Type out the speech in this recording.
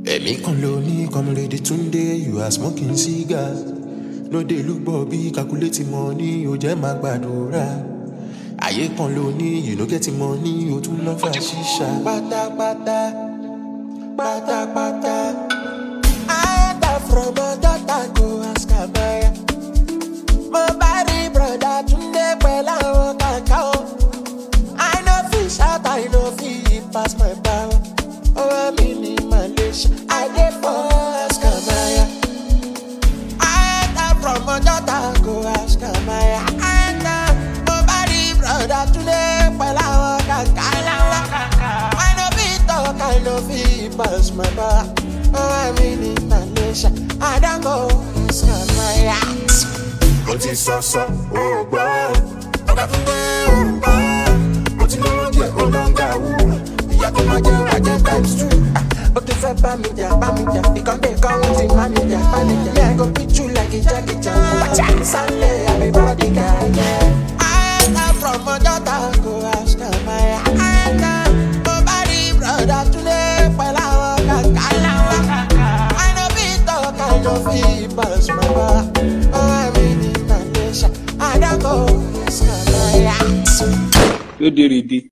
Èmi kan ló ní Comrade Tunde, you are smoking cigars. No dey look Bobby, calculating money, ó jẹ́ máa gbàdúrà. Ayé kan ló ní, you no get money, ó tún lọ fa ṣíṣà. Pátápátá, pátápátá. I enter from Odota go ask Abaya. Mo bá rí brother Tunde pẹ̀lú àwọn kàkà o. I no fit shout, I no fit pass my power. Oh, I'm in Malaysia, I dey for ask Abaya. I enter from Odota go ask Abaya. I enter, mo bá rí brother Tunde pẹ̀lú àwọn kàkà. I no fit talk, I no fit pass my power. Oh, I'm in Malaysia, I don't go ask Abaya. Mo ti sọ, ó gbọ́. Ọ̀gá Tunde ó gbọ́. Mo ti lówó díẹ̀, ó lọ ń ga wú. Ìyá tó máa jẹ́ wájẹ́ times 2. Ó ti fẹ́ bá mi jà. Ìkànnì kan ń ti manager. Yeah, I go beat you like a Jackie Chan. Sunday, I be bodyguard, yeah. I enter from Odota, go ask Abaya. I enter, nobody brother Tunde pẹ̀lú àwọn kàkà. I no fit talk, I no fit pass my bar. Oh, I'm in Malaysia, I don't go ask Abaya. Lóde rèdè.